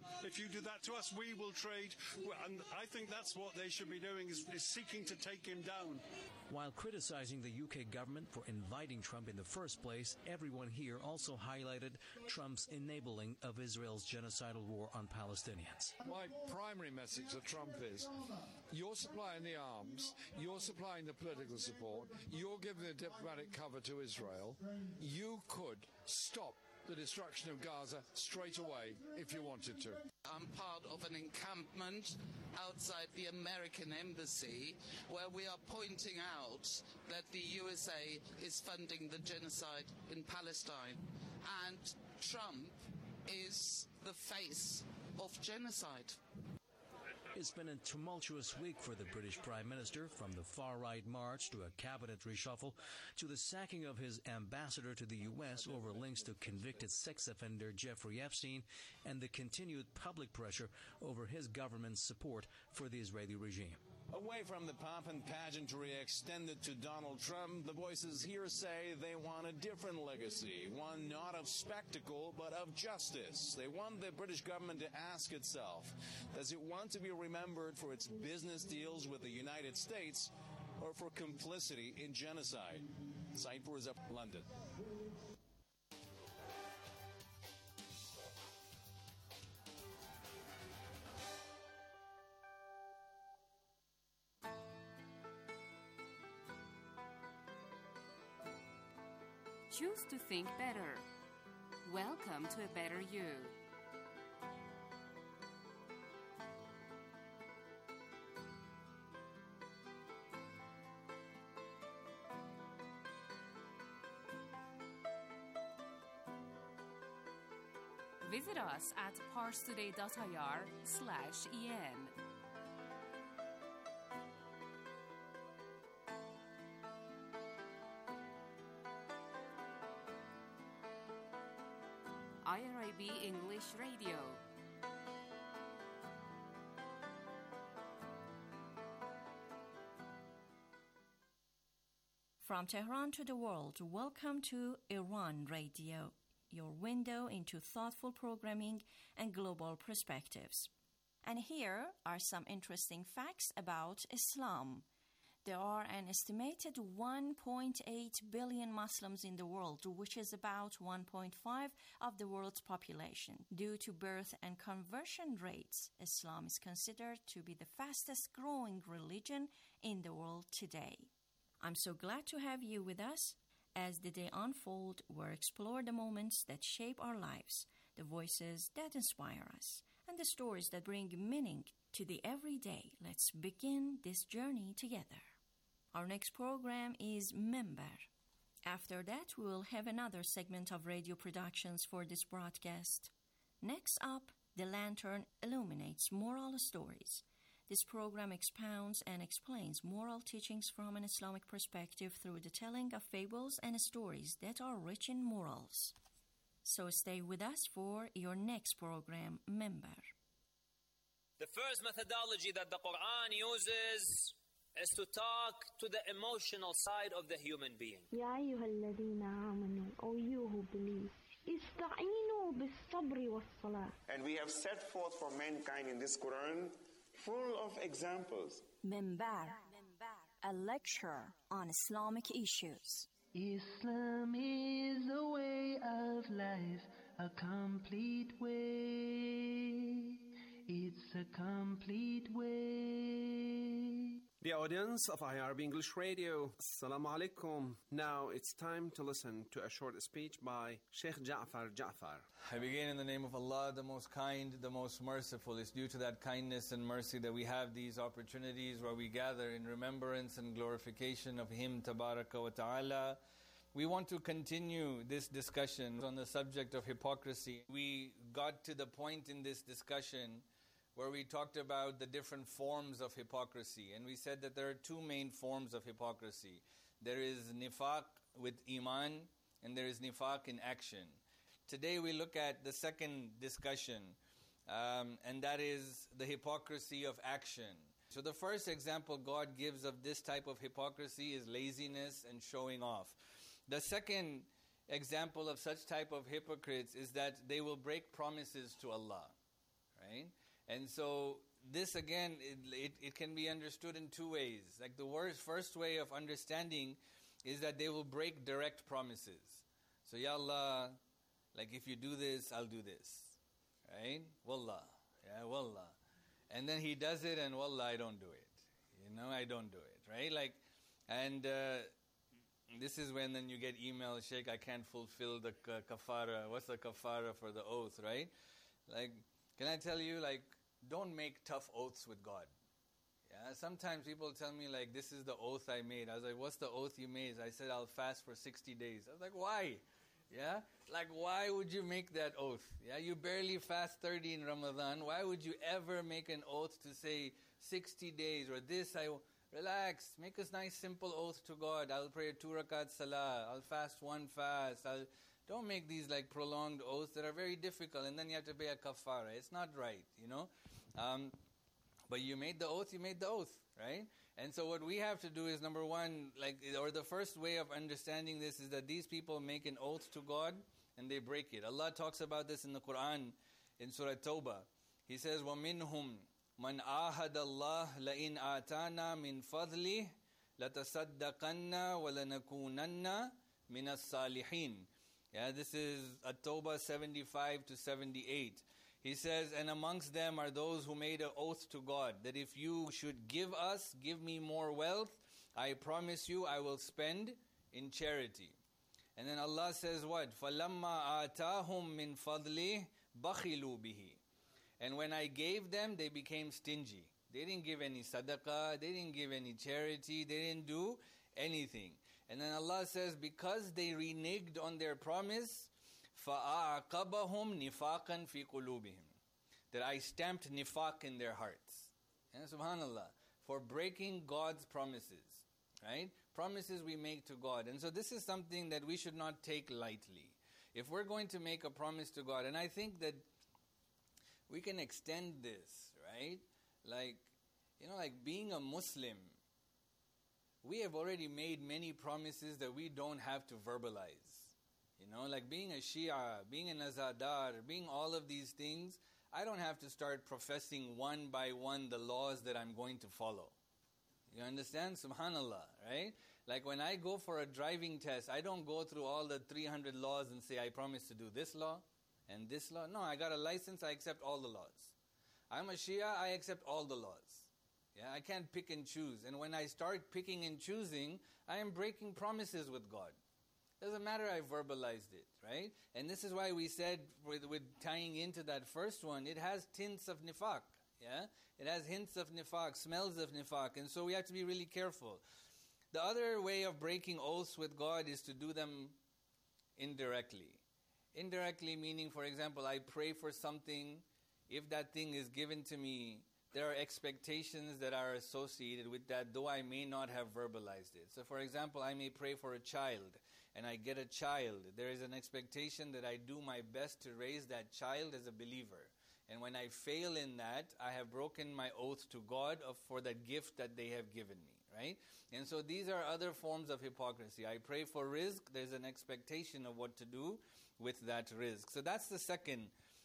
you. If you do that to us, we will trade. And I think that's what they should be doing, is seeking to take him down. While criticizing the UK government for inviting Trump in the first place, everyone here also highlighted Trump's enabling of Israel's genocidal war on Palestinians. My primary message to Trump is, you're supplying the arms, you're supplying the political support, you're giving the diplomatic cover to Israel. You could stop the destruction of Gaza straight away if you wanted to. I'm part of an encampment outside the American embassy where we are pointing out that the USA is funding the genocide in Palestine, and Trump is the face of genocide. It's been a tumultuous week for the British Prime Minister, from the far-right march to a cabinet reshuffle to the sacking of his ambassador to the U.S. over links to convicted sex offender Jeffrey Epstein, and the continued public pressure over his government's support for the Israeli regime. Away from the pomp and pageantry extended to Donald Trump, the voices here say they want a different legacy, one not of spectacle but of justice. They want the British government to ask itself, does it want to be remembered for its business deals with the United States or for complicity in genocide? Site 4 is up in London. Choose to think better. Welcome to A Better You. Visit us at parstoday.ir/en. IRIB English Radio. From Tehran to the world, welcome to Iran Radio, your window into thoughtful programming and global perspectives. And here are some interesting facts about Islam. There are an estimated 1.8 billion Muslims in the world, which is about 1.5% of the world's population. Due to birth and conversion rates, Islam is considered to be the fastest growing religion in the world today. I'm so glad to have you with us. As the day unfolds, we'll explore the moments that shape our lives, the voices that inspire us, and the stories that bring meaning to the everyday. Let's begin this journey together. Our next program is Member. After that, we will have another segment of radio productions for this broadcast. Next up, The Lantern illuminates moral stories. This program expounds and explains moral teachings from an Islamic perspective through the telling of fables and stories that are rich in morals. So stay with us for your next program, Member. The first methodology that the Quran uses is to talk to the emotional side of the human being. يا أيها الذين آمنوا, O you who believe, استعينوا بالصبر والصلاة. And we have set forth for mankind in this Quran full of examples. Member, a lecture on Islamic issues. Islam is a way of life, a complete way. It's a complete way. The audience of IRB English Radio, Assalamu alaikum. Now it's time to listen to a short speech by Sheikh Ja'far Ja'far. I begin in the name of Allah, the most kind, the most merciful. It's due to that kindness and mercy that we have these opportunities where we gather in remembrance and glorification of Him, Tabaraka wa Ta'ala. We want to continue this discussion on the subject of hypocrisy. We got to the point in this discussion where we talked about the different forms of hypocrisy. And we said that there are two main forms of hypocrisy. There is nifaq with iman, and there is nifaq in action. Today we look at the second discussion, and that is the hypocrisy of action. So the first example God gives of this type of hypocrisy is laziness and showing off. The second example of such type of hypocrites is that they will break promises to Allah. right? And so this again, it can be understood in two ways. Like the first way of understanding is that they will break direct promises. So, Ya Allah, like if you do this, I'll do this, right? Wallah, yeah, wallah. And then he does it and wallah, I don't do it. I don't do it, right? Like, and this is when then you get email, Sheikh, I can't fulfill the kafara. What's the kafara for the oath, right? Like, can I tell you, like, don't make tough oaths with God. Yeah, sometimes people tell me, like, this is the oath I made. I was like, what's the oath you made? I said, I'll fast for 60 days. I was like, why? Yeah? Like, why would you make that oath? Yeah, you barely fast 30 in Ramadan. Why would you ever make an oath to say 60 days or this? Relax. Make a nice simple oath to God. I'll pray 2 rakat salah. I'll fast 1 fast. Don't make these like prolonged oaths that are very difficult and then you have to pay a kafara. It's not right, But you made the oath, right? And so what we have to do is, number one, the first way of understanding this is that these people make an oath to God and they break it. Allah talks about this in the Quran in Surah Tawbah. He says, وَمِنْهُمْ مَنْ آهَدَ اللَّهِ لَإِنْ آتَانَا مِنْ فَضْلِهِ لَتَصَدَّقَنَّ وَلَنَكُونَنَّ مِنَ الصَّالِحِينَ. Yeah, this is At-Tawbah 75 to 78. He says, and amongst them are those who made an oath to God, that if you should give me more wealth, I promise you I will spend in charity. And then Allah says what? فَلَمَّا آتَاهُمْ مِنْ فَضْلِهِ بَخِلُوا بِهِ. And when I gave them, they became stingy. They didn't give any sadaqah, they didn't give any charity, they didn't do anything. And then Allah says, because they reneged on their promise, فَأَعْقَبَهُمْ نِفَاقًا فِي قُلُوبِهِمْ. That I stamped nifaq in their hearts. And subhanallah, for breaking God's promises, right? Promises we make to God. And so this is something that we should not take lightly. If we're going to make a promise to God, and I think that we can extend this, right? Like being a Muslim, we have already made many promises that we don't have to verbalize. Like being a Shia, being an Azadar, being all of these things, I don't have to start professing one by one the laws that I'm going to follow. You understand? Subhanallah, right? Like when I go for a driving test, I don't go through all the 300 laws and say, I promise to do this law and this law. No, I got a license, I accept all the laws. I'm a Shia, I accept all the laws. Yeah, I can't pick and choose. And when I start picking and choosing, I am breaking promises with God. Doesn't matter I verbalized it, right? And this is why we said, with tying into that first one, it has tints of nifaq, yeah? It has hints of nifaq, smells of nifaq, and so we have to be really careful. The other way of breaking oaths with God is to do them indirectly. Indirectly meaning, for example, I pray for something, if that thing is given to me, there are expectations that are associated with that, though I may not have verbalized it. So for example, I may pray for a child, and I get a child. There is an expectation that I do my best to raise that child as a believer. And when I fail in that, I have broken my oath to God for that gift that they have given me, right? And so these are other forms of hypocrisy. I pray for rizq, there's an expectation of what to do with that rizq. So that's the second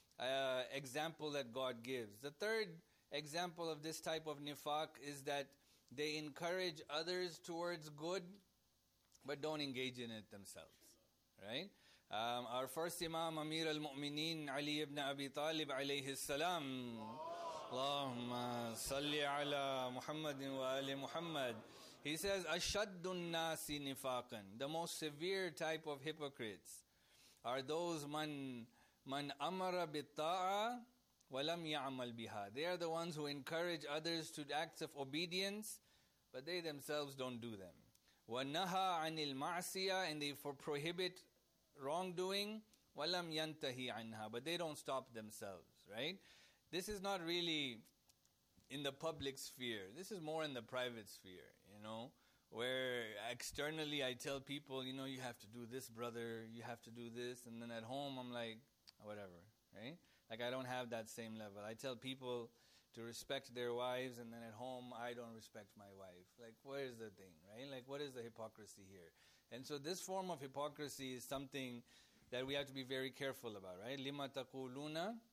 example that God gives. The third example of this type of nifaq is that they encourage others towards good, but don't engage in it themselves, right? Our first Imam, Amir al-Mu'mineen, Ali ibn Abi Talib alayhi salam. Allahumma salli ala Muhammadin wa ali Muhammad. He says, Ashaddun nasi nifaqan. The most severe type of hypocrites are those man amara bitta'a wa lam ya'mal biha. They are the ones who encourage others to acts of obedience, but they themselves don't do them. وَنَهَا عَنِ الْمَعْصِيَةِ, and they prohibit wrongdoing, وَلَمْ يَنْتَهِ عَنْهَا, but they don't stop themselves, right? This is not really in the public sphere. This is more in the private sphere, where externally I tell people, you have to do this, brother, you have to do this, and then at home I'm like, whatever, right? Like I don't have that same level. I tell people to respect their wives, and then at home I don't respect my wife. Like, where is the thing, right? Like, what is the hypocrisy here? And so this form of hypocrisy is something that we have to be very careful about, right? لِمَا تَقُولُونَ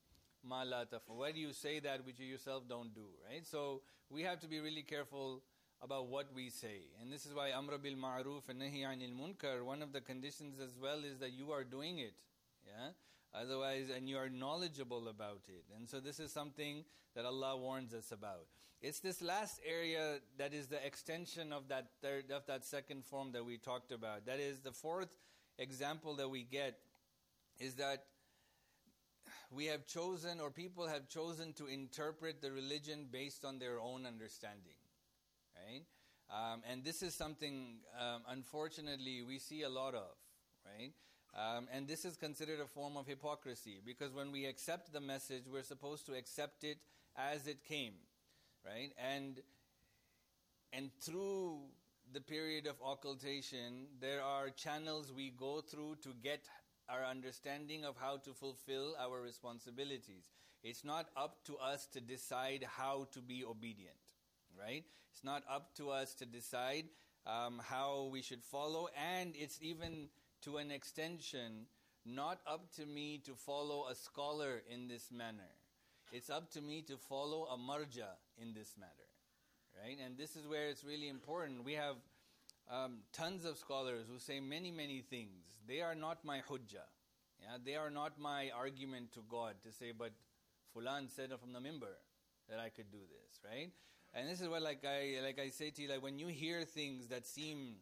ma la taf'alun? Why do you say that which you yourself don't do, right? So we have to be really careful about what we say. And this is why amr bil ma'ruf and nahi anil munkar, one of the conditions as well is that you are doing it. Yeah? Otherwise, and you are knowledgeable about it. And so this is something that Allah warns us about. It's this last area that is the extension of that second form that we talked about. That is the fourth example that we get is that we have chosen, or people have chosen to interpret the religion based on their own understanding. Right? And this is something, unfortunately, we see a lot of. Right? And this is considered a form of hypocrisy, because when we accept the message, we're supposed to accept it as it came. Right? And through the period of occultation, there are channels we go through to get our understanding of how to fulfill our responsibilities. It's not up to us to decide how to be obedient, right? It's not up to us to decide how we should follow, and it's even to an extension not up to me to follow a scholar in this manner. It's up to me to follow a marja in this matter, right? And this is where it's really important. We have tons of scholars who say many, many things. They are not my hujjah. Yeah? They are not my argument to God to say, but Fulan said from the mimbar that I could do this, right? And this is what, like I say to you, like when you hear things that seem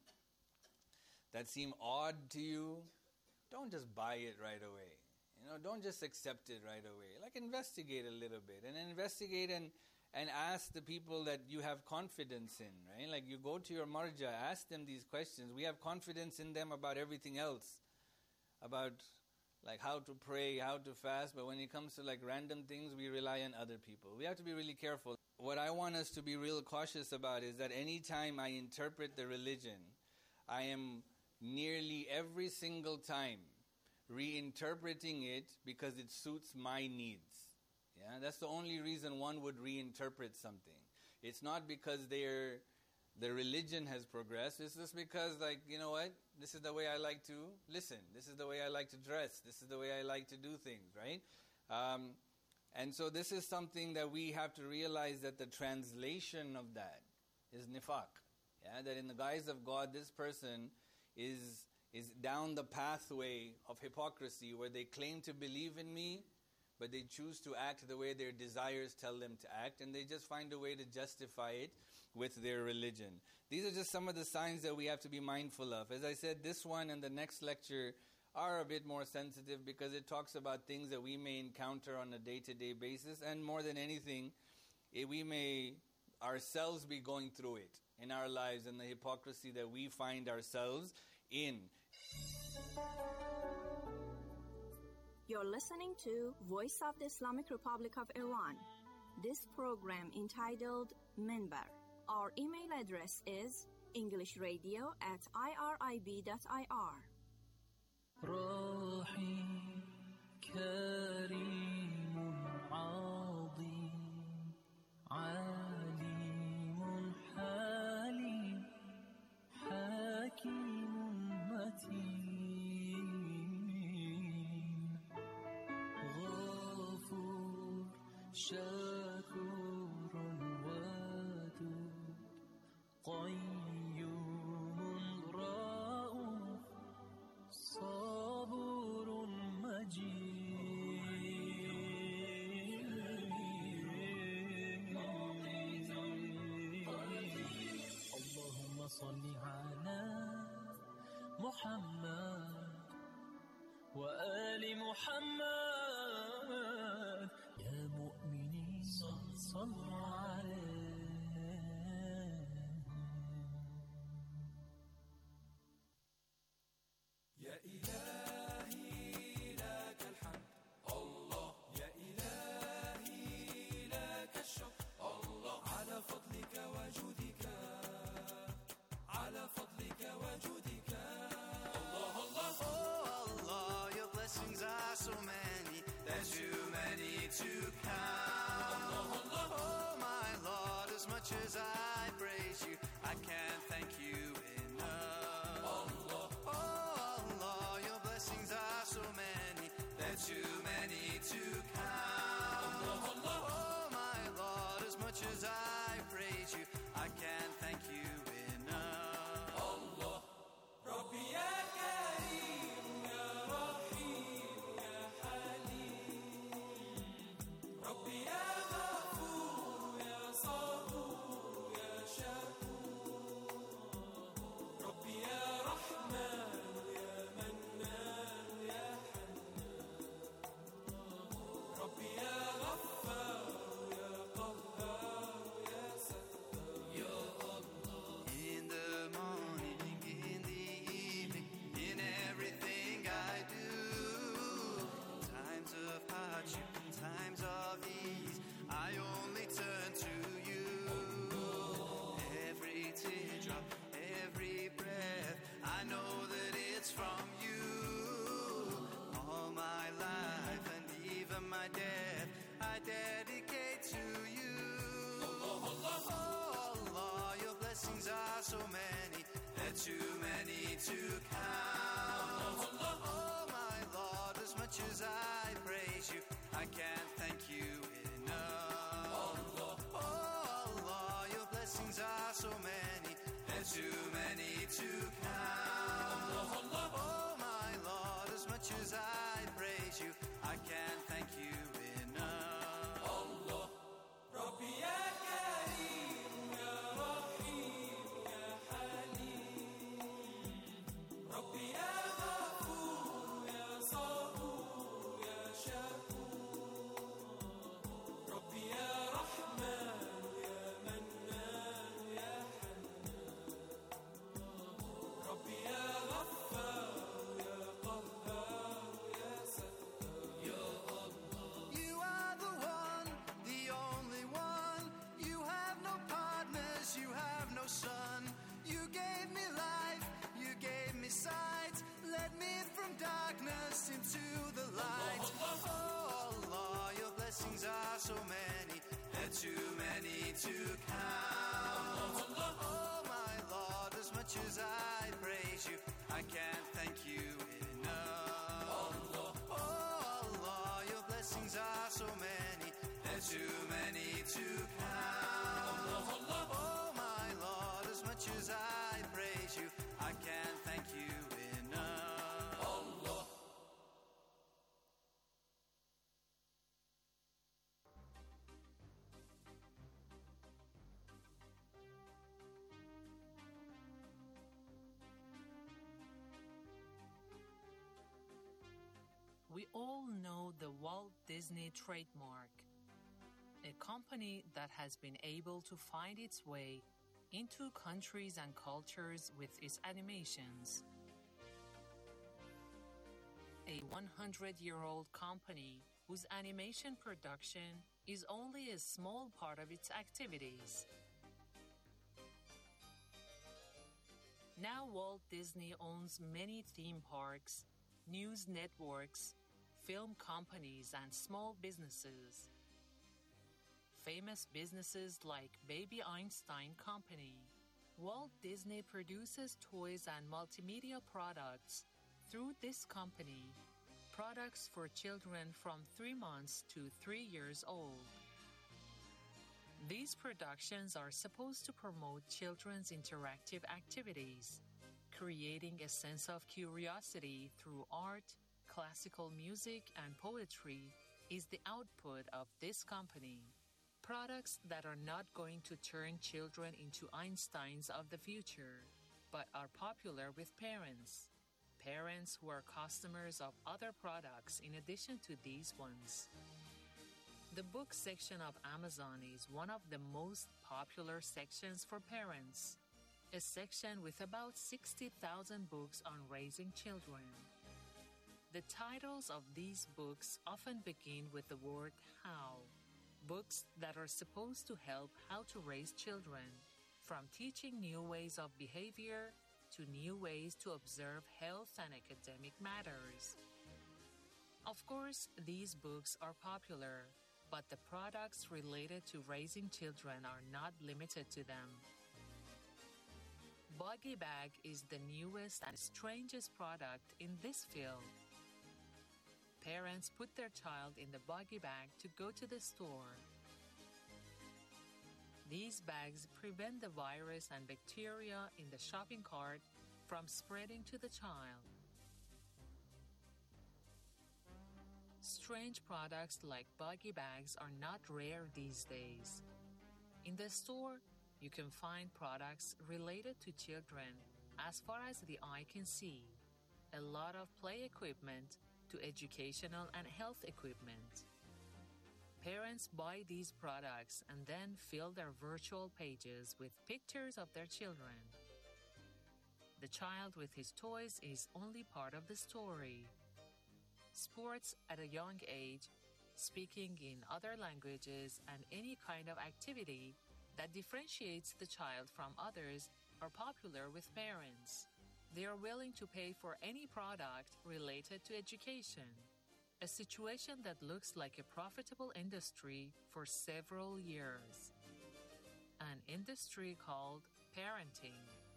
odd to you, don't just buy it right away. You know, don't just accept it right away. Like investigate a little bit, and investigate and ask the people that you have confidence in, right? Like you go to your marja, ask them these questions. We have confidence in them about everything else, about like how to pray, how to fast, but when it comes to like random things, we rely on other people. We have to be really careful. What I want us to be real cautious about is that anytime I interpret the religion, I am nearly every single time reinterpreting it because it suits my needs. Yeah, that's the only reason one would reinterpret something. It's not because the religion has progressed. It's just because, like, you know what? This is the way I like to listen. This is the way I like to dress. This is the way I like to do things, right? And so this is something that we have to realize, that the translation of that is nifaq. Yeah, that in the guise of God, this person is down the pathway of hypocrisy, where they claim to believe in me, but they choose to act the way their desires tell them to act, and they just find a way to justify it with their religion. These are just some of the signs that we have to be mindful of. As I said, this one and the next lecture are a bit more sensitive because it talks about things that we may encounter on a day-to-day basis, and more than anything, we may ourselves be going through it in our lives, and the hypocrisy that we find ourselves in. You're listening to Voice of the Islamic Republic of Iran. This program entitled Minbar. Our email address is englishradio@irib.ir. رحيم كريم عظيم عليم حليم حكيم متين غفور شكور ودود قيوم رؤوف صبور مجيد اللهم صل على محمد وآل محمد يا مؤمنين صلوا عليه يا إلهي لك الحمد الله يا إلهي لك الشكر الله على فضلك وجودك على فضلك وجودك الله الله Oh Allah, your blessings are so many, there's too many to count. Allah Allah Oh my Lord, as much as I praise you, I can't thank you enough. Allah Oh Allah, your blessings are so many, there's too many to count. are so many, they're too many to count. Oh my Lord, as much as I praise you, I can't thank you enough. Oh Allah, your blessings are so many, they're too many to count. Oh my Lord, as much as I praise you, I can't thank you enough. Allah, Rabbi ya Kareem, ya Rahim, ya Halim, Rabbi ya Ghafoor, ya Saboor, ya Shakoor, Rabbi ya Rahman, ya Mannan, ya Hannan, Rabbi ya Ghaffar, ya Qahhar, ya Sattar, ya Allah. You are the one, the only one. You have no partners, you have no son. You gave me life, you gave me sight, led me from darkness into the light. Oh Allah, your blessings are so many, they're too many to count. Oh my Lord, as much as I praise you, I can't thank you enough. Oh Allah, your blessings are so many, they're too many to count. Oh my Lord, as much as I praise you, I can't thank you enough. Allah. We all know the Walt Disney trademark, a company that has been able to find its way into countries and cultures with its animations. A 100-year-old company whose animation production is only a small part of its activities. Now Walt Disney owns many theme parks, news networks, film companies, and small businesses. Famous businesses like Baby Einstein Company. Walt Disney produces toys and multimedia products through this company, products for children from 3 months to 3 years old. These productions are supposed to promote children's interactive activities, creating a sense of curiosity through art, classical music, and poetry is the output of this company. Products that are not going to turn children into Einsteins of the future, but are popular with parents. Parents who are customers of other products in addition to these ones. The book section of Amazon is one of the most popular sections for parents. A section with about 60,000 books on raising children. The titles of these books often begin with the word how. Books that are supposed to help how to raise children, from teaching new ways of behavior to new ways to observe health and academic matters. Of course, these books are popular, but the products related to raising children are not limited to them. Buggy Bag is the newest and strangest product in this field. Parents put their child in the buggy bag to go to the store. These bags prevent the virus and bacteria in the shopping cart from spreading to the child. Strange products like buggy bags are not rare these days. In the store, you can find products related to children as far as the eye can see. A lot of play equipment to educational and health equipment. Parents buy these products and then fill their virtual pages with pictures of their children. The child with his toys is only part of the story. Sports at a young age, speaking in other languages, and any kind of activity that differentiates the child from others are popular with parents. They are willing to pay for any product related to education, a situation that looks like a profitable industry for several years. An industry called parenting.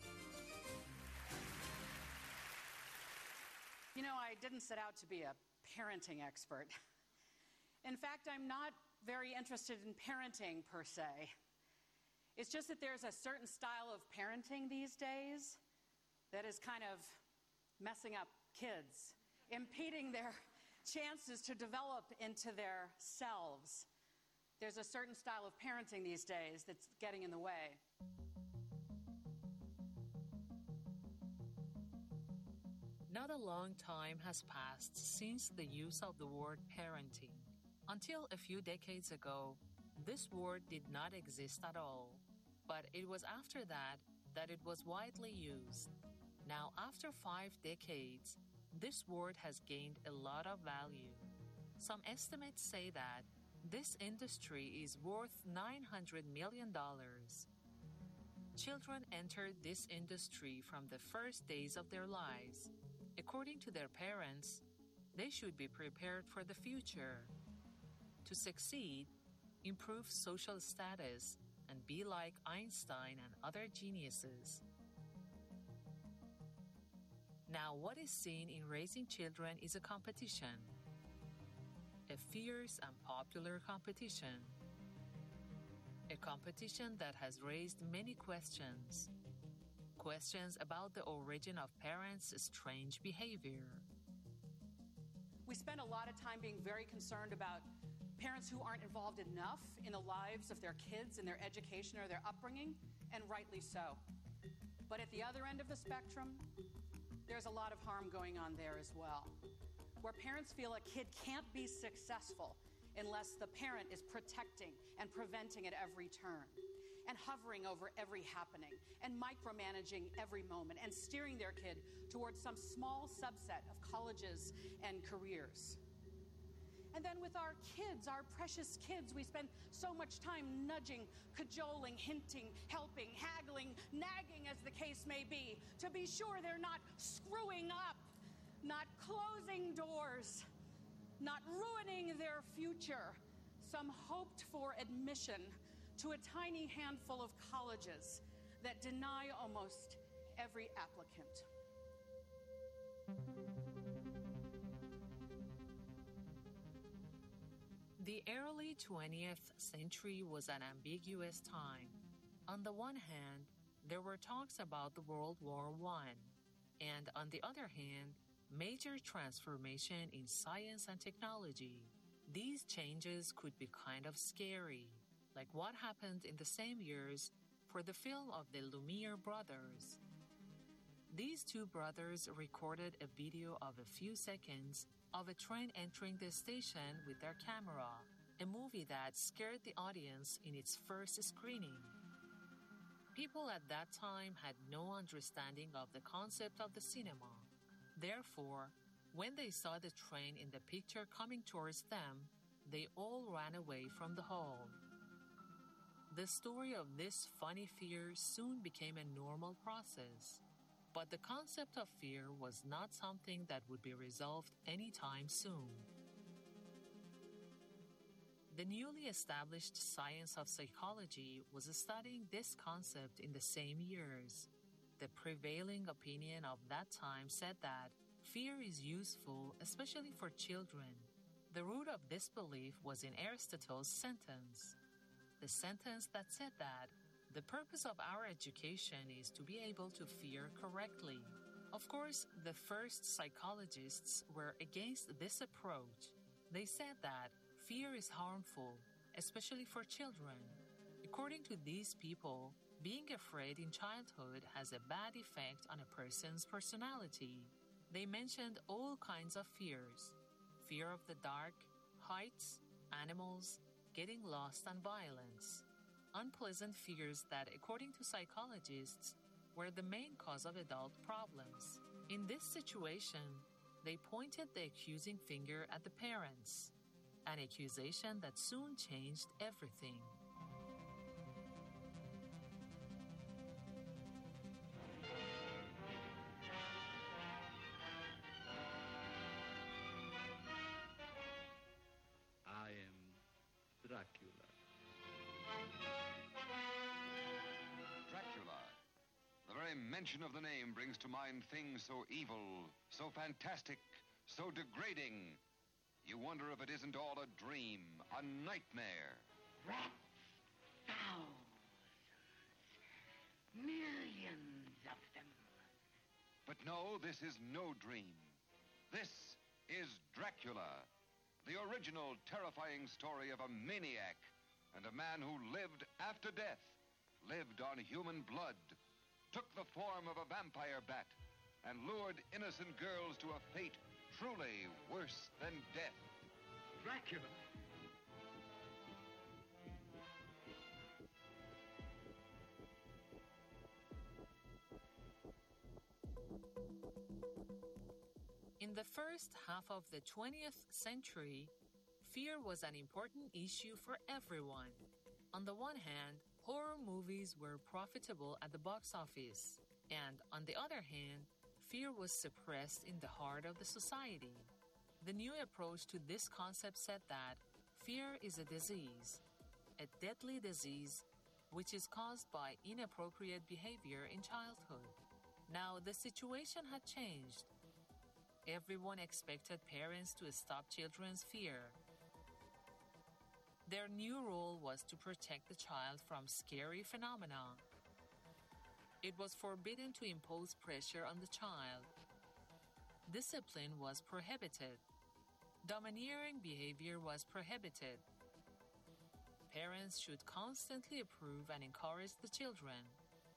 You know, I didn't set out to be a parenting expert. In fact, I'm not very interested in parenting per se. It's just that there's a certain style of parenting these days that is kind of messing up kids, impeding their chances to develop into their selves. There's a certain style of parenting these days that's getting in the way. Not a long time has passed since the use of the word parenting. Until a few decades ago, this word did not exist at all, but it was after that it was widely used. Now, after 5 decades, this word has gained a lot of value. Some estimates say that this industry is worth $900 million. Children entered this industry from the first days of their lives. According to their parents, they should be prepared for the future. To succeed, improve social status, and be like Einstein and other geniuses. Now, what is seen in raising children is a competition. A fierce and popular competition. A competition that has raised many questions. Questions about the origin of parents' strange behavior. We spend a lot of time being very concerned about parents who aren't involved enough in the lives of their kids and their education or their upbringing, and rightly so. But at the other end of the spectrum, there's a lot of harm going on there as well, where parents feel a kid can't be successful unless the parent is protecting and preventing at every turn, and hovering over every happening, and micromanaging every moment, and steering their kid towards some small subset of colleges and careers. And then with our kids, our precious kids, we spend so much time nudging, cajoling, hinting, helping, haggling, nagging, as the case may be, to be sure they're not screwing up, not closing doors, not ruining their future, some hoped-for admission to a tiny handful of colleges that deny almost every applicant. The early 20th century was an ambiguous time. On the one hand, there were talks about the World War I, and on the other hand, major transformation in science and technology. These changes could be kind of scary, like what happened in the same years for the film of the Lumiere brothers. These two brothers recorded a video of a few seconds of a train entering the station with their camera, a movie that scared the audience in its first screening. People at that time had no understanding of the concept of the cinema. Therefore, when they saw the train in the picture coming towards them, they all ran away from the hall. The story of this funny fear soon became a normal process. But the concept of fear was not something that would be resolved anytime soon. The newly established science of psychology was studying this concept in the same years. The prevailing opinion of that time said that fear is useful, especially for children. The root of this belief was in Aristotle's sentence. The sentence that said that the purpose of our education is to be able to fear correctly. Of course, the first psychologists were against this approach. They said that fear is harmful, especially for children. According to these people, being afraid in childhood has a bad effect on a person's personality. They mentioned all kinds of fears: fear of the dark, heights, animals, getting lost, and violence. Unpleasant fears that, according to psychologists, were the main cause of adult problems. In this situation, they pointed the accusing finger at the parents, an accusation that soon changed everything. I am Dracula. Dracula, time mention of the name brings to mind things so evil, so fantastic, so degrading, you wonder if it isn't all a dream, a nightmare. Rats, thousands, millions of them. But no, this is no dream. This is Dracula, the original terrifying story of a maniac and a man who lived after death, lived on human blood, took the form of a vampire bat, and lured innocent girls to a fate truly worse than death. Dracula. In the first half of the 20th century, fear was an important issue for everyone. On the one hand, horror movies were profitable at the box office, and on the other hand, fear was suppressed in the heart of the society. The new approach to this concept said that fear is a disease, a deadly disease, which is caused by inappropriate behavior in childhood. Now, the situation had changed. Everyone expected parents to stop children's fear. Their new role was to protect the child from scary phenomena. It was forbidden to impose pressure on the child. Discipline was prohibited. Domineering behavior was prohibited. Parents should constantly approve and encourage the children.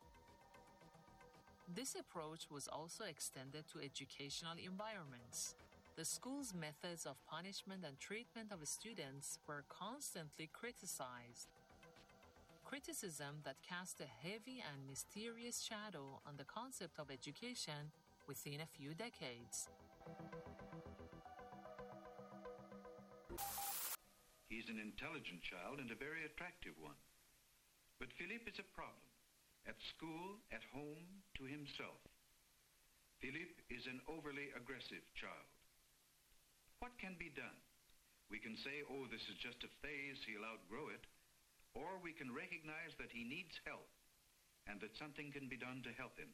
This approach was also extended to educational environments. The school's methods of punishment and treatment of students were constantly criticized. Criticism that cast a heavy and mysterious shadow on the concept of education within a few decades. He's an intelligent child and a very attractive one. But Philippe is a problem. At school, at home, to himself. Philippe is an overly aggressive child. What can be done? We can say, oh, this is just a phase, he'll outgrow it. Or we can recognize that he needs help and that something can be done to help him.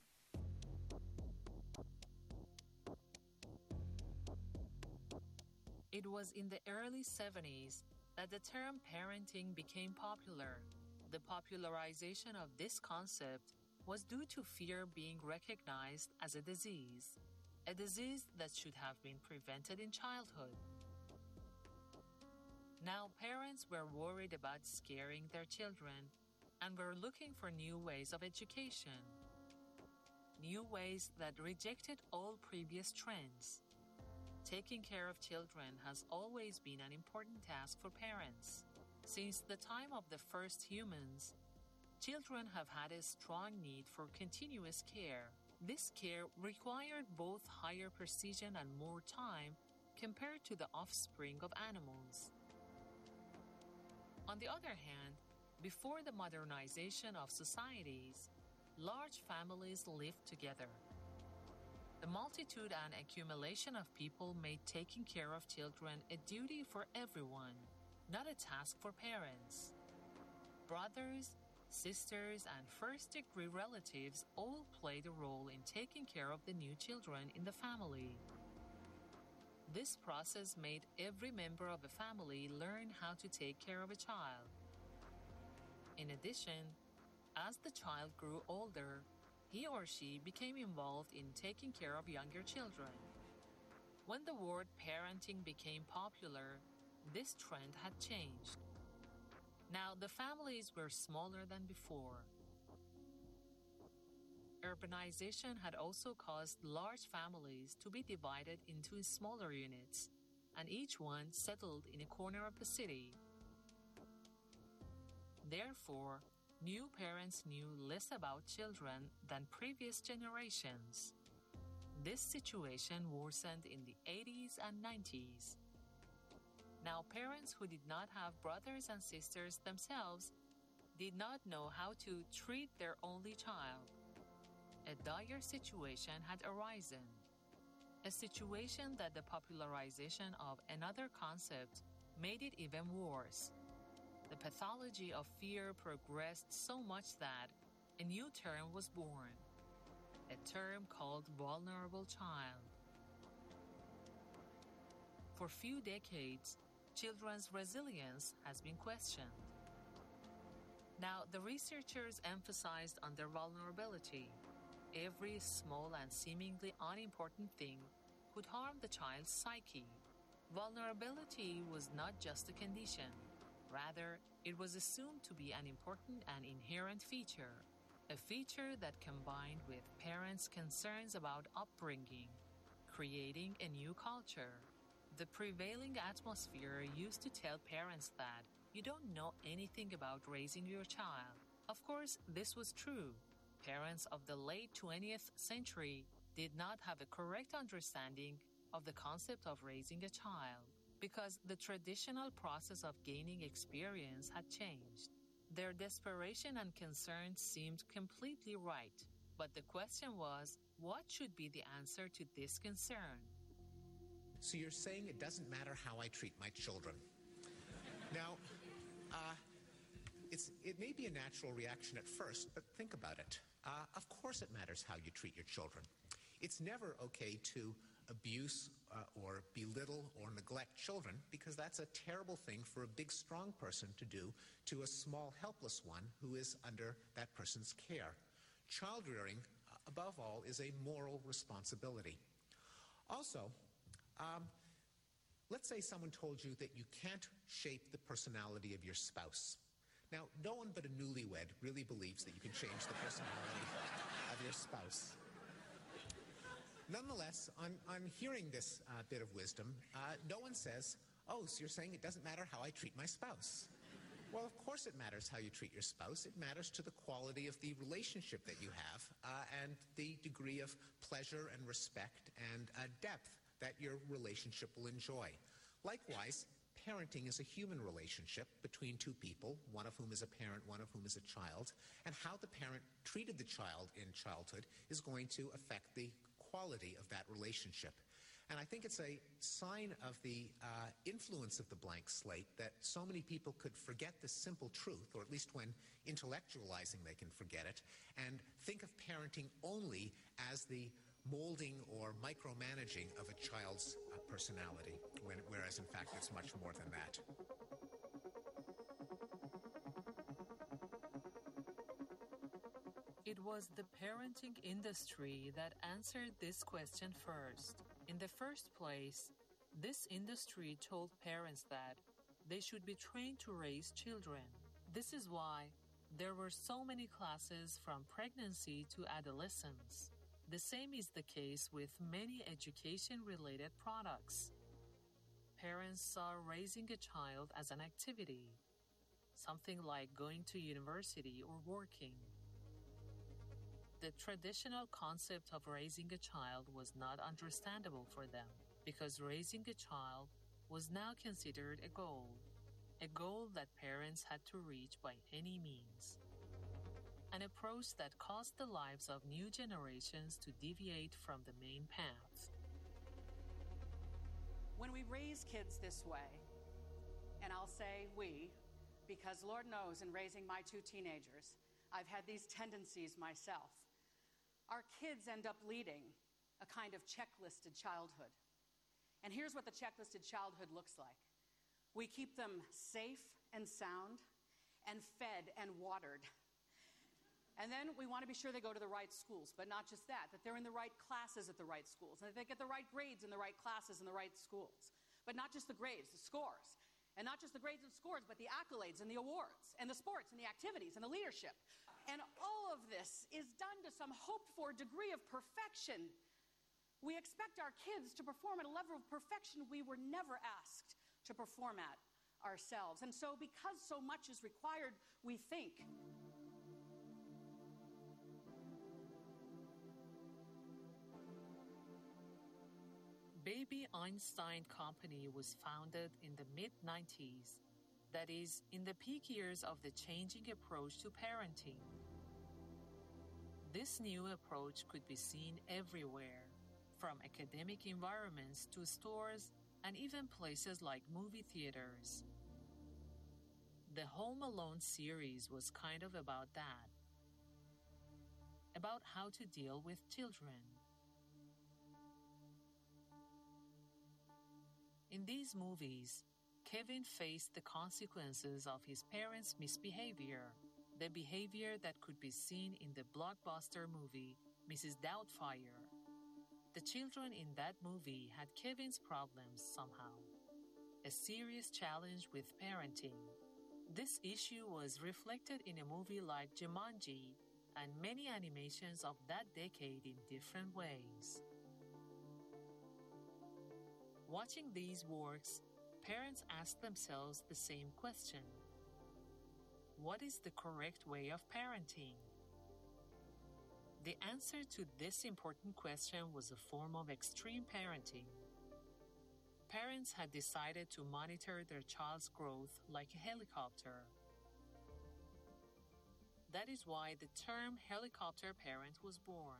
It was in the early 70s that the term parenting became popular. The popularization of this concept was due to fear being recognized as a disease that should have been prevented in childhood. Now, parents were worried about scaring their children and were looking for new ways of education, new ways that rejected all previous trends. Taking care of children has always been an important task for parents. Since the time of the first humans, children have had a strong need for continuous care. This care required both higher precision and more time compared to the offspring of animals. On the other hand, before the modernization of societies, large families lived together. The multitude and accumulation of people made taking care of children a duty for everyone, not a task for parents. Brothers, sisters, and first-degree relatives all played a role in taking care of the new children in the family. This process made every member of a family learn how to take care of a child. In addition, as the child grew older, he or she became involved in taking care of younger children. When the word parenting became popular, this trend had changed. Now the families were smaller than before. Urbanization had also caused large families to be divided into smaller units, and each one settled in a corner of the city. Therefore, new parents knew less about children than previous generations. This situation worsened in the 80s and 90s. Now, parents who did not have brothers and sisters themselves did not know how to treat their only child. A dire situation had arisen, a situation that the popularization of another concept made it even worse. The pathology of fear progressed so much that a new term was born, a term called vulnerable child. For few decades, children's resilience has been questioned. Now, the researchers emphasized on their vulnerability. Every small and seemingly unimportant thing could harm the child's psyche. Vulnerability was not just a condition. Rather, it was assumed to be an important and inherent feature, a feature that combined with parents' concerns about upbringing, creating a new culture. The prevailing atmosphere used to tell parents that you don't know anything about raising your child. Of course, this was true. Parents of the late 20th century did not have a correct understanding of the concept of raising a child because the traditional process of gaining experience had changed. Their desperation and concern seemed completely right, but the question was, what should be the answer to this concern? So you're saying it doesn't matter how I treat my children. Now, it may be a natural reaction at first, but think about it. Of course it matters how you treat your children. It's never okay to abuse or belittle or neglect children because that's a terrible thing for a big, strong person to do to a small, helpless one who is under that person's care. Child rearing, above all, is a moral responsibility. Also, let's say someone told you that you can't shape the personality of your spouse. Now, no one but a newlywed really believes that you can change the personality of your spouse. Nonetheless, on hearing this bit of wisdom, no one says, oh, so you're saying it doesn't matter how I treat my spouse. Well, of course it matters how you treat your spouse. It matters to the quality of the relationship that you have and the degree of pleasure and respect and depth that your relationship will enjoy. Likewise, parenting is a human relationship between two people, one of whom is a parent, one of whom is a child, and how the parent treated the child in childhood is going to affect the quality of that relationship. And I think it's a sign of the influence of the blank slate that so many people could forget this simple truth, or at least when intellectualizing they can forget it, and think of parenting only as the molding or micromanaging of a child's personality, whereas in fact it's much more than that. It was the parenting industry that answered this question first. In the first place, this industry told parents that they should be trained to raise children. This is why there were so many classes from pregnancy to adolescence. The same is the case with many education-related products. Parents saw raising a child as an activity, something like going to university or working. The traditional concept of raising a child was not understandable for them because raising a child was now considered a goal that parents had to reach by any means. An approach that caused the lives of new generations to deviate from the main path. When we raise kids this way, and I'll say we, because Lord knows in raising my two teenagers, I've had these tendencies myself. Our kids end up leading a kind of checklisted childhood. And here's what the checklisted childhood looks like. We keep them safe and sound and fed and watered. And then we want to be sure they go to the right schools, but not just that they're in the right classes at the right schools, and that they get the right grades in the right classes in the right schools. But not just the grades, the scores. And not just the grades and scores, but the accolades and the awards and the sports and the activities and the leadership. And all of this is done to some hoped-for degree of perfection. We expect our kids to perform at a level of perfection we were never asked to perform at ourselves. And so because so much is required, we think Baby Einstein Company was founded in the mid-90s, that is, in the peak years of the changing approach to parenting. This new approach could be seen everywhere, from academic environments to stores and even places like movie theaters. The Home Alone series was kind of about that. about how to deal with children. In these movies, Kevin faced the consequences of his parents' misbehavior, the behavior that could be seen in the blockbuster movie Mrs. Doubtfire. The children in that movie had Kevin's problems somehow, a serious challenge with parenting. This issue was reflected in a movie like Jumanji and many animations of that decade in different ways. Watching these works, parents ask themselves the same question. What is the correct way of parenting? The answer to this important question was a form of extreme parenting. Parents had decided to monitor their child's growth like a helicopter. That is why the term helicopter parent was born.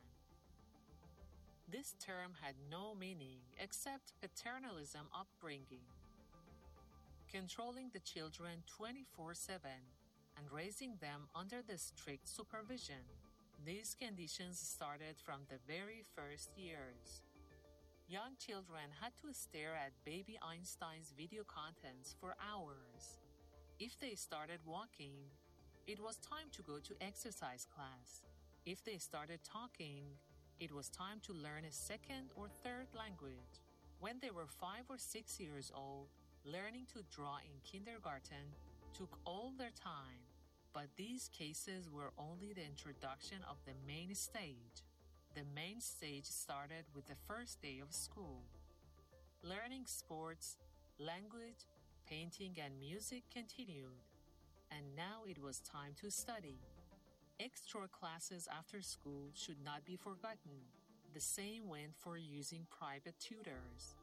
This term had no meaning except paternalism upbringing. Controlling the children 24/7 and raising them under the strict supervision. These conditions started from the very first years. Young children had to stare at baby Einstein's video contents for hours. If they started walking, it was time to go to exercise class. If they started talking, it was time to learn a second or third language. When they were 5 or 6 years old, learning to draw in kindergarten took all their time, but these cases were only the introduction of the main stage. The main stage started with the first day of school. Learning sports, language, painting, and music continued, and now it was time to study. Extra classes after school should not be forgotten. The same went for using private tutors.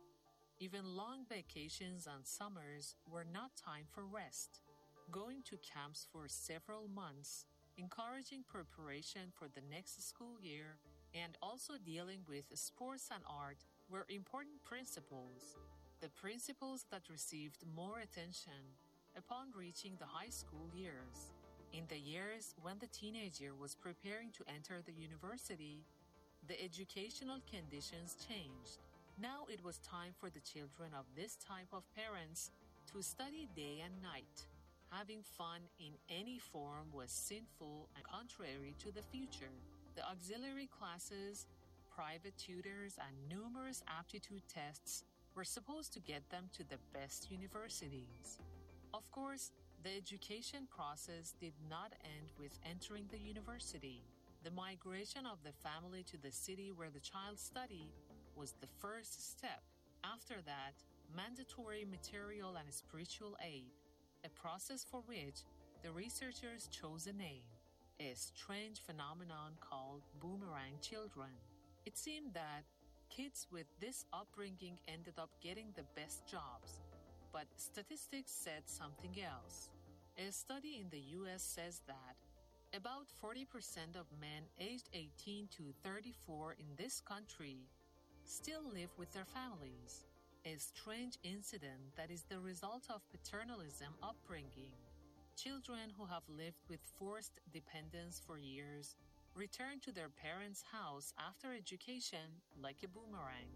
Even long vacations and summers were not time for rest. Going to camps for several months, encouraging preparation for the next school year, and also dealing with sports and art were important principles. The principles that received more attention upon reaching the high school years. In the years when the teenager was preparing to enter the university, the educational conditions changed. Now it was time for the children of this type of parents to study day and night. Having fun in any form was sinful and contrary to the future. The auxiliary classes, private tutors, and numerous aptitude tests were supposed to get them to the best universities. Of course, the education process did not end with entering the university. The migration of the family to the city where the child studied was the first step. After that, mandatory material and spiritual aid, a process for which the researchers chose a name, a strange phenomenon called boomerang children. It seemed that kids with this upbringing ended up getting the best jobs, but statistics said something else. A study in the US says that about 40% of men aged 18 to 34 in this country still live with their families. A strange incident that is the result of paternalism upbringing. Children who have lived with forced dependence for years return to their parents' house after education like a boomerang.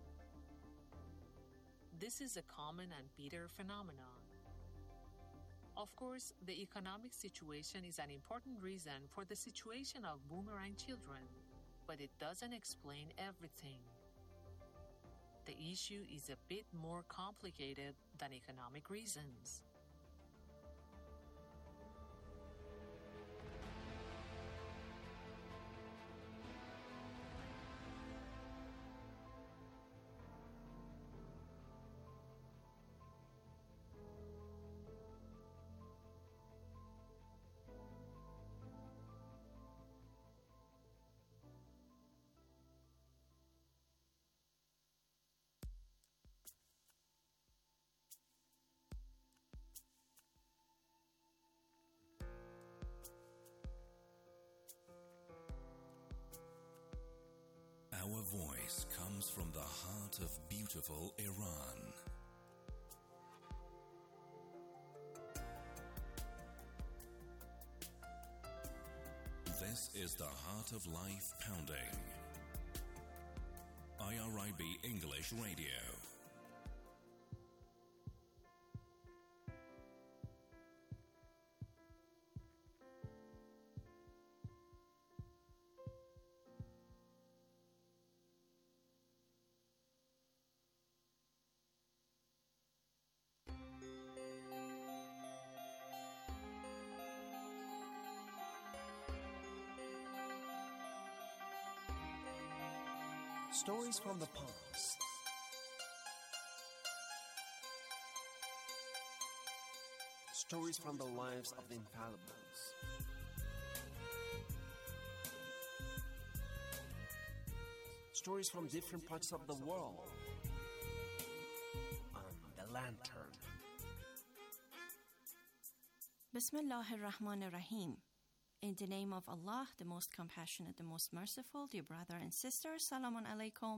This is a common and bitter phenomenon. Of course, the economic situation is an important reason for the situation of boomerang children, but it doesn't explain everything. The issue is a bit more complicated than economic reasons. Our voice comes from the heart of beautiful Iran. This is the Heart of Life Pounding. IRIB English Radio. Stories from the past. Stories from the lives of the infallibles. Stories from different parts of the world. On the Lantern. Bismillah ar-Rahman ar-Rahim. In the name of Allah, the most compassionate, the most merciful, dear brother and sister, Salamun Alaikum.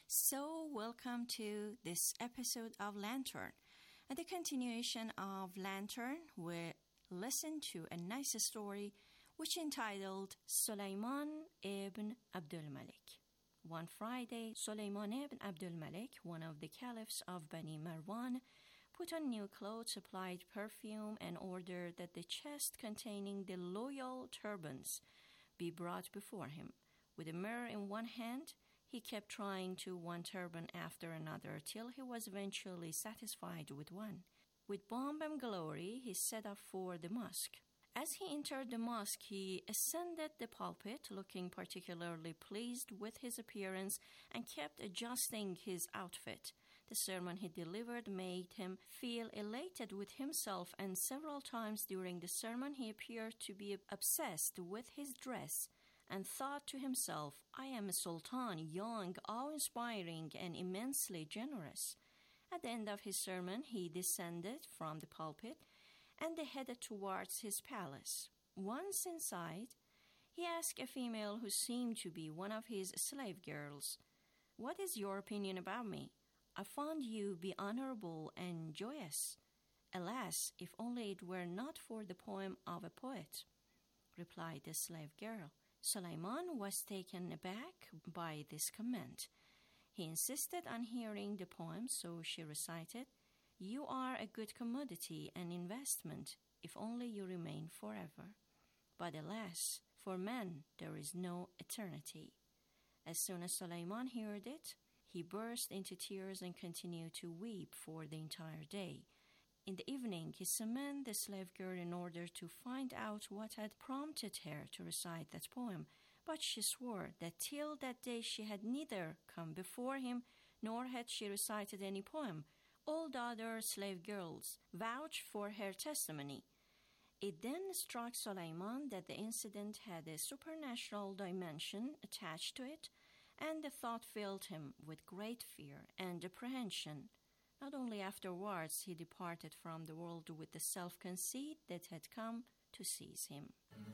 So, welcome to this episode of Lantern. At the continuation of Lantern, we listen to a nice story which entitled Sulaiman ibn Abdul Malik. One Friday, Sulaiman ibn Abdul Malik, one of the caliphs of Bani Marwan, put on new clothes, applied perfume, and ordered that the chest containing the loyal turbans be brought before him. With a mirror in one hand, he kept trying to one turban after another till he was eventually satisfied with one. With pomp and glory, he set off for the mosque. As he entered the mosque, he ascended the pulpit, looking particularly pleased with his appearance, and kept adjusting his outfit. The sermon he delivered made him feel elated with himself, and several times during the sermon he appeared to be obsessed with his dress and thought to himself, I am a sultan, young, awe-inspiring, and immensely generous. At the end of his sermon, he descended from the pulpit and headed towards his palace. Once inside, he asked a female who seemed to be one of his slave girls, What is your opinion about me? I found you be honorable and joyous. Alas, if only it were not for the poem of a poet, replied the slave girl. Sulaiman was taken aback by this comment. He insisted on hearing the poem, so she recited, You are a good commodity and investment, if only you remain forever. But alas, for men there is no eternity. As soon as Sulaiman heard it, he burst into tears and continued to weep for the entire day. In the evening, he summoned the slave girl in order to find out what had prompted her to recite that poem, but she swore that till that day she had neither come before him nor had she recited any poem. All the other slave girls vouched for her testimony. It then struck Sulaiman that the incident had a supernatural dimension attached to it, and the thought filled him with great fear and apprehension. Not only afterwards, he departed from the world with the self-conceit that had come to seize him.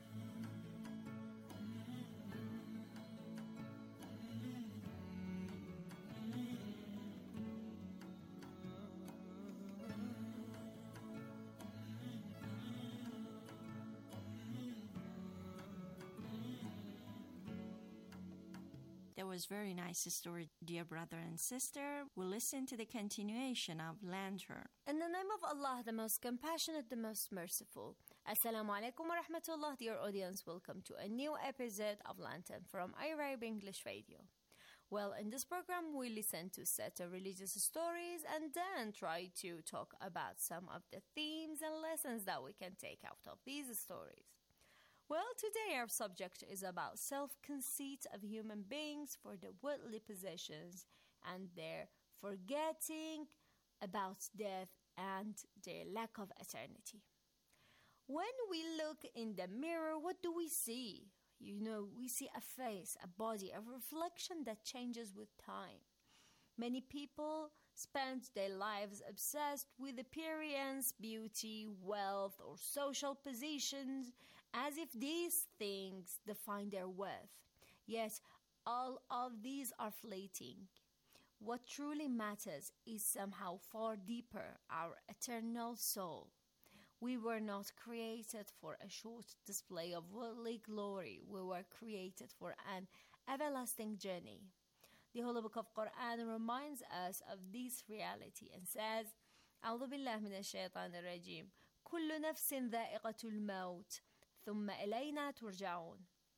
That was very nice story, dear brother and sister. We'll listen to the continuation of Lantern. In the name of Allah, the most compassionate, the most merciful. Assalamu alaikum wa rahmatullah, dear audience. Welcome to a new episode of Lantern from IRIB English Radio. Well, in this program, we listen to set of religious stories and then try to talk about some of the themes and lessons that we can take out of these stories. Well, today our subject is about self-conceit of human beings for the worldly possessions and their forgetting about death and their lack of eternity. When we look in the mirror, what do we see? We see a face, a body, a reflection that changes with time. Many people spend their lives obsessed with appearance, beauty, wealth, or social positions, as if these things define their worth. Yet, all of these are fleeting. What truly matters is somehow far deeper, our eternal soul. We were not created for a short display of worldly glory. We were created for an everlasting journey. The Holy Book of Quran reminds us of this reality and says, أعوذ بالله من الشيطان الرجيم كل نفس ذائقة الموت ثم إلينا ترجعون.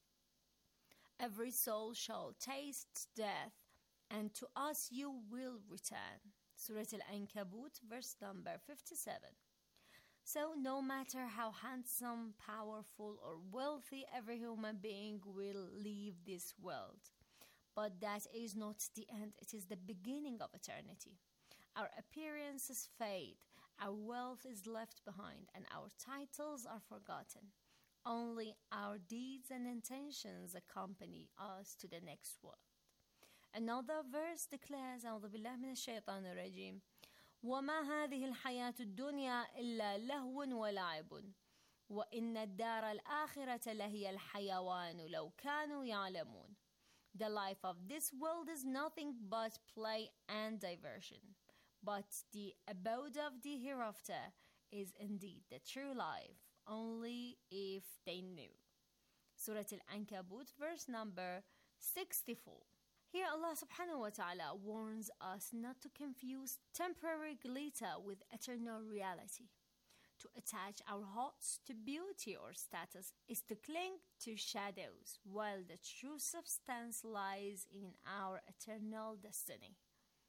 Every soul shall taste death, and to us you will return. Surah Al-Ankabut, verse number 57. So no matter how handsome, powerful, or wealthy every human being will leave this world. But that is not the end, it is the beginning of eternity. Our appearances fade, our wealth is left behind, and our titles are forgotten. Only our deeds and intentions accompany us to the next world. Another verse declares, أعوذ بالله من الشيطان الرجيم وما هذه الحياة الدنيا إلا لهو ولعب وإن الدار الآخرة لهي الحيوان لو كانوا يعلمون. The life of this world is nothing but play and diversion, but the abode of the hereafter is indeed the true life, only if they knew. Surah Al-Ankabut, verse number 64. Here Allah subhanahu wa ta'ala warns us not to confuse temporary glitter with eternal reality. To attach our hearts to beauty or status is to cling to shadows, while the true substance lies in our eternal destiny.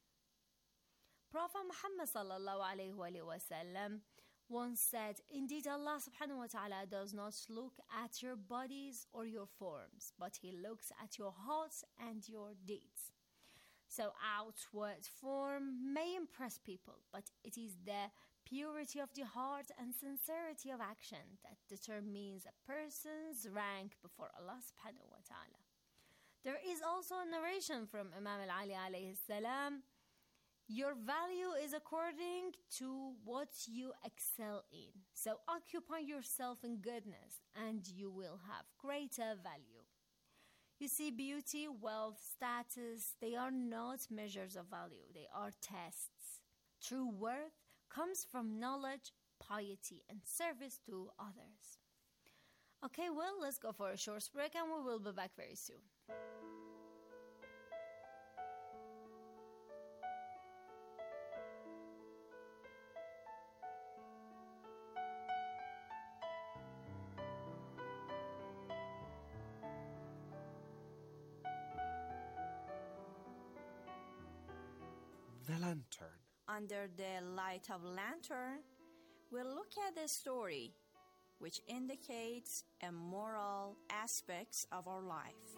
Prophet Muhammad sallallahu alayhi wa sallam once said, indeed Allah subhanahu wa ta'ala does not look at your bodies or your forms, but He looks at your hearts and your deeds. So outward form may impress people, but it is the purity of the heart and sincerity of action that determines a person's rank before Allah subhanahu wa ta'ala. There is also a narration from Imam Ali alayhi salam, your value is according to what you excel in. So occupy yourself in goodness and you will have greater value. You see, beauty, wealth, status, they are not measures of value. They are tests. True worth comes from knowledge, piety, and service to others. Okay, well, let's go for a short break and we will be back very soon. The lantern. Under the light of lantern, we'll look at the story, which indicates a moral aspects of our life.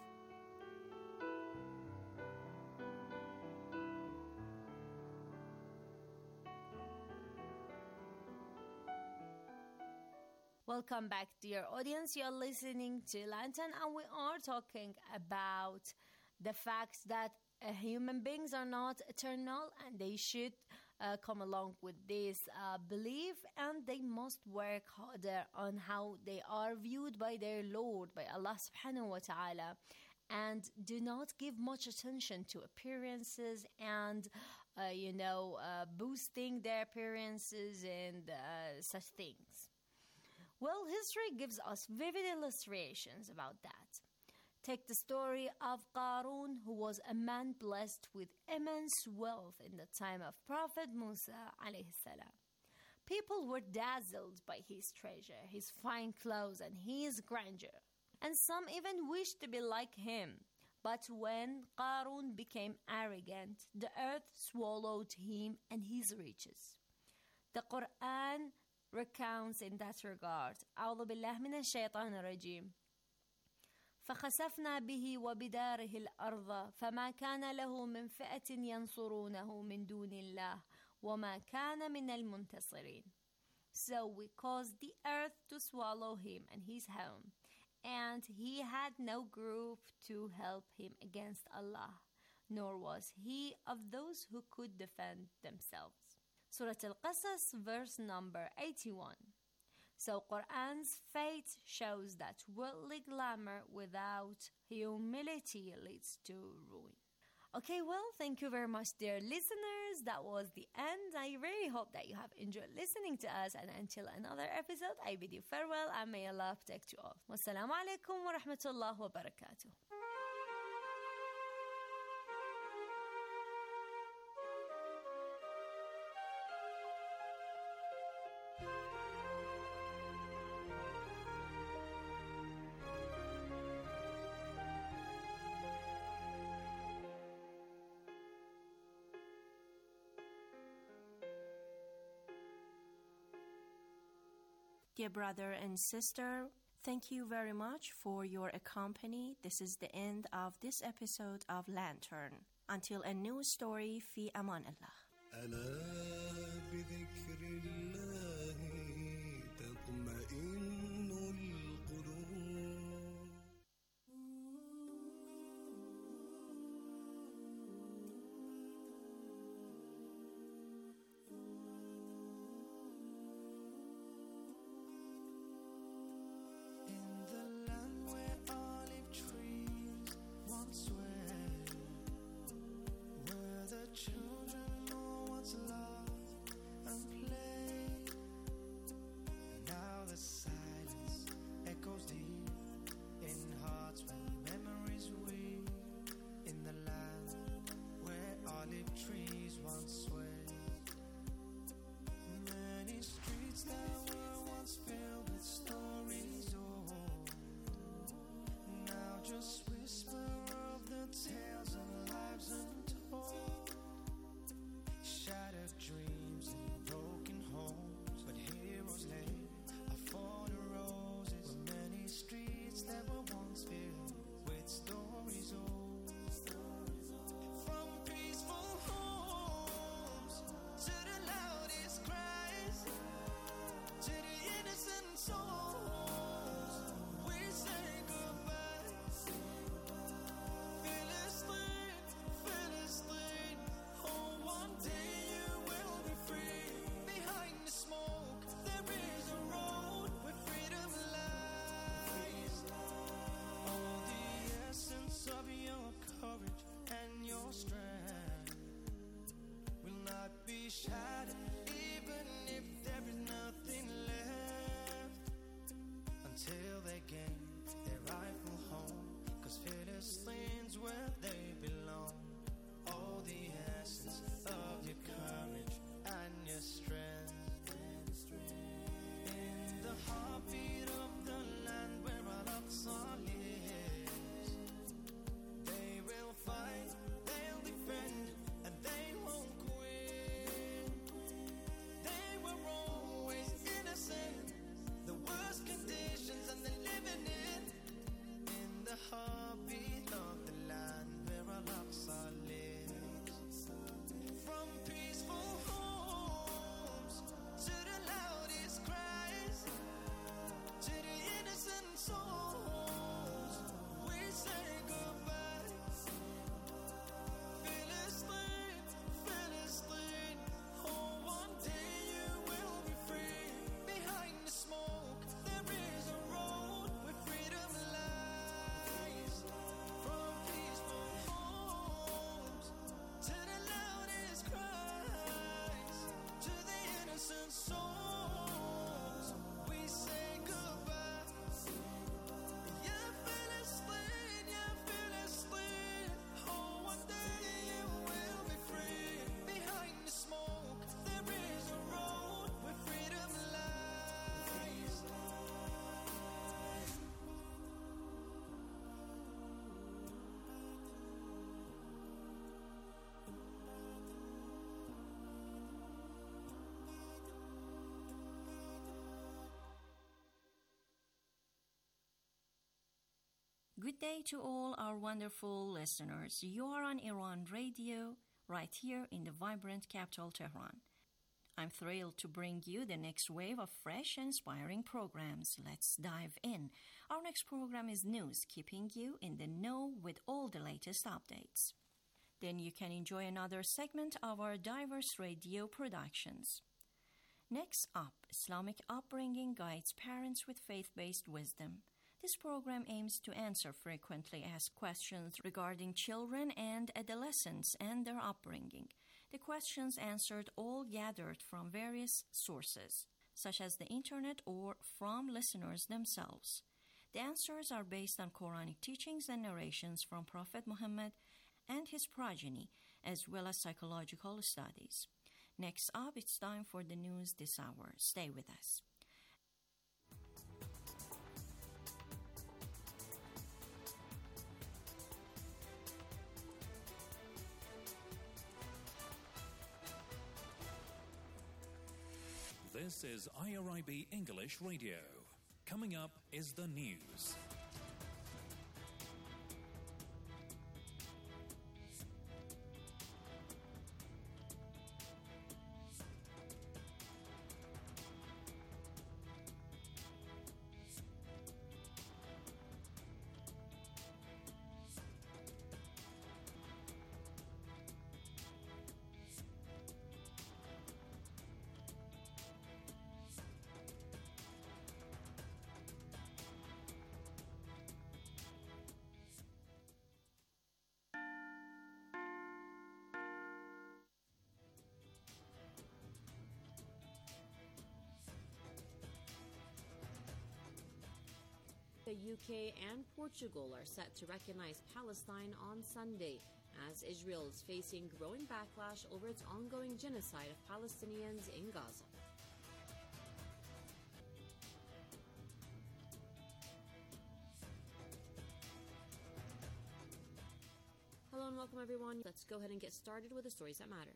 Welcome back, dear audience. You're listening to Lantern, and we are talking about the fact that human beings are not eternal, and they should come along with this belief, and they must work harder on how they are viewed by their Lord, by Allah subhanahu wa ta'ala, and do not give much attention to appearances and boosting their appearances and such things. Well, history gives us vivid illustrations about that. Take the story of Qarun, who was a man blessed with immense wealth in the time of Prophet Musa alayhi salam. People were dazzled by his treasure, his fine clothes, and his grandeur. And some even wished to be like him. But when Qarun became arrogant, the earth swallowed him and his riches. The Quran recounts in that regard. أعوذ بالله من الشيطان الرجيم. فخسفنا به وبداره الأرض فما كان له من فئة ينصرونه من دون الله وما كان من المنتصرين. So we caused the earth to swallow him and his home, and he had no group to help him against Allah, nor was he of those who could defend themselves. Surah Al-Qasas, verse number 81. So Quran's fate shows that worldly glamour without humility leads to ruin. Okay, well, thank you very much, dear listeners. That was the end. I really hope that you have enjoyed listening to us. And until another episode, I bid you farewell and may Allah protect you all. Wassalamu alaikum wa rahmatullah wa barakatuh. Dear brother and sister, thank you very much for your company. This is the end of this episode of Lantern. Until a new story, fi aman Allah. ألا بذكر الله تطمئن القلوب. Shattered, even if there is nothing left, until they gain their rightful home, 'cause Philistine's where they belong. Oh, the essence of your courage and your strength, in the heartbeat of the land where Al-Aqsa lives, they will fight, they'll defend, and they won't quit. The worst conditions and they're living in the heartbeat of the land where Al-Aqsa lives. From peaceful homes to the loudest cries, to the innocent souls, we say goodbye. Philistine, Philistine, oh, one day you will be free. Behind the smoke, there is a road where freedom lies. From peaceful homes to the loudest cries, to the innocent souls, we say goodbye. Yeah, Philistine, oh, one day you will be free. Behind the smoke, there is a road where freedom lies. Good day to all our wonderful listeners. You are on Iran Radio, right here in the vibrant capital Tehran. I'm thrilled to bring you the next wave of fresh and inspiring programs. Let's dive in. Our next program is News, keeping you in the know with all the latest updates. Then you can enjoy another segment of our diverse radio productions. Next up, Islamic upbringing guides parents with faith-based wisdom. This program aims to answer frequently asked questions regarding children and adolescents and their upbringing. The questions answered all gathered from various sources, such as the internet or from listeners themselves. The answers are based on Quranic teachings and narrations from Prophet Muhammad and his progeny, as well as psychological studies. Next up, it's time for the news this hour. Stay with us. This is IRIB English Radio. Coming up is the news. The UK and Portugal are set to recognize Palestine on Sunday, as Israel is facing growing backlash over its ongoing genocide of Palestinians in Gaza. Hello and welcome everyone. Let's go ahead and get started with the stories that matter.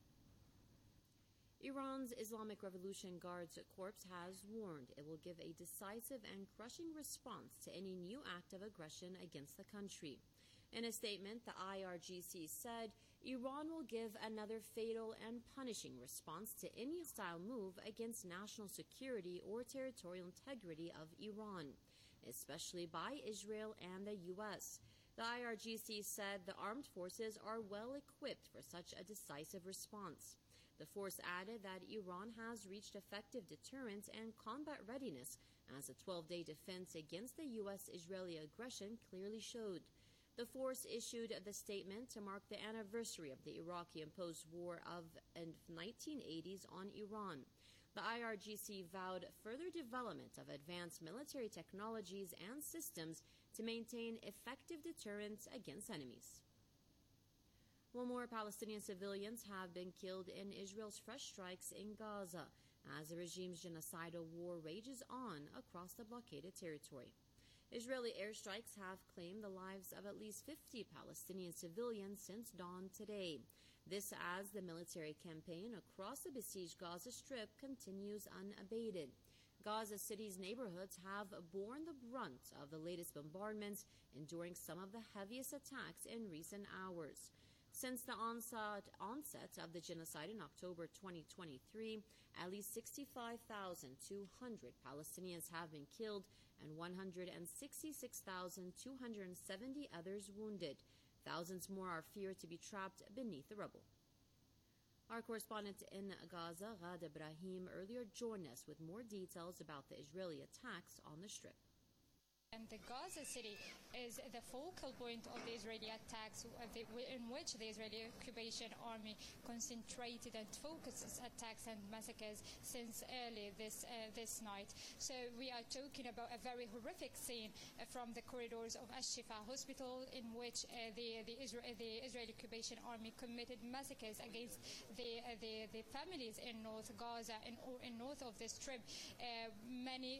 Iran's Islamic Revolution Guards Corps has warned it will give a decisive and crushing response to any new act of aggression against the country. In a statement, the IRGC said Iran will give another fatal and punishing response to any hostile move against national security or territorial integrity of Iran, especially by Israel and the U.S. The IRGC said the armed forces are well equipped for such a decisive response. The force added that Iran has reached effective deterrence and combat readiness, as the 12-day defense against the U.S.-Israeli aggression clearly showed. The force issued the statement to mark the anniversary of the Iraqi-imposed war of the 1980s on Iran. The IRGC vowed further development of advanced military technologies and systems to maintain effective deterrence against enemies. Well, more Palestinian civilians have been killed in Israel's fresh strikes in Gaza as the regime's genocidal war rages on across the blockaded territory. Israeli airstrikes have claimed the lives of at least 50 Palestinian civilians since dawn today. This as the military campaign across the besieged Gaza Strip continues unabated. Gaza City's neighborhoods have borne the brunt of the latest bombardments, enduring some of the heaviest attacks in recent hours. Since the onset of the genocide in October 2023, at least 65,200 Palestinians have been killed and 166,270 others wounded. Thousands more are feared to be trapped beneath the rubble. Our correspondent in Gaza, Ghada Ibrahim, earlier joined us with more details about the Israeli attacks on the Strip. And the Gaza City is the focal point of the Israeli attacks, in which the Israeli occupation army concentrated and focuses attacks and massacres since early this night. So we are talking about a very horrific scene from the corridors of Al-Shifa Hospital, in which the Israeli occupation army committed massacres against the families in North Gaza and in north of the Strip. Many